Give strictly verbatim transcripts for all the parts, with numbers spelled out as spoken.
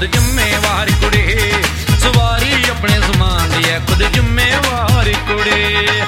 खुद जिम्मेवार कुड़े सवारी अपने समान दी है खुद जिम्मेवार कुड़े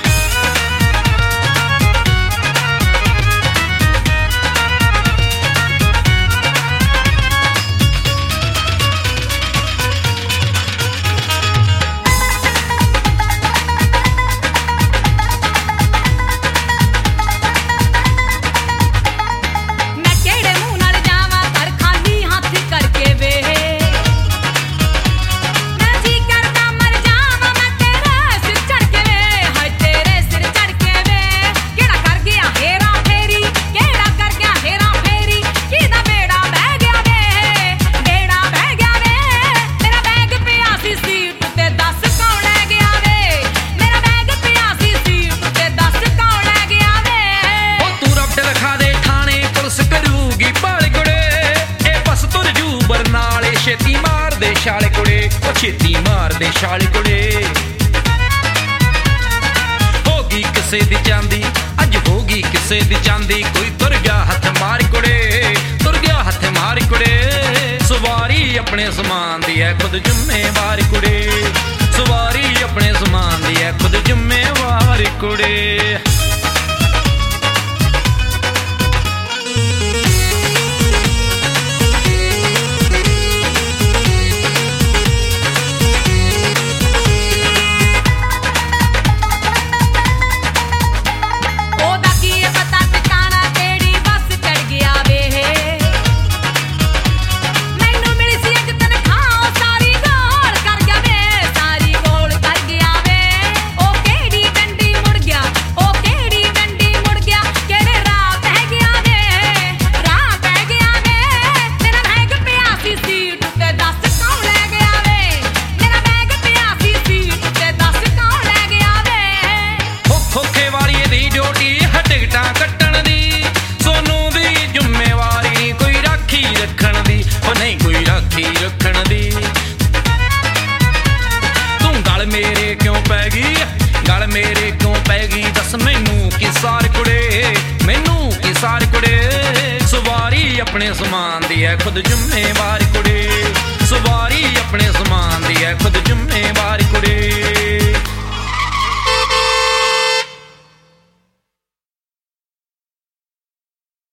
छेती मार दे शाले कुड़े ओ छेती मार दे शाले कुड़े होगी किसे दी चांदी अज होगी किसे दी चांदी कोई तुर गया हथ मार कुड़े तुर गया हथ मार कुड़े सवारी अपने समान दी है खुद जिम्मेवार कुड़े सवारी अपने समान दी है खुद जिम्मेवार कुड़े रखण दी तू गल मेरे क्यों पैगी गल मेरे क्यों पैगी दस मैनू की सार कुड़े मैनू की सार कुड़े सवारी अपने समान दी है खुद जिम्मेवार कुड़े सवारी अपने समान दी है खुद जिम्मेवार कुड़े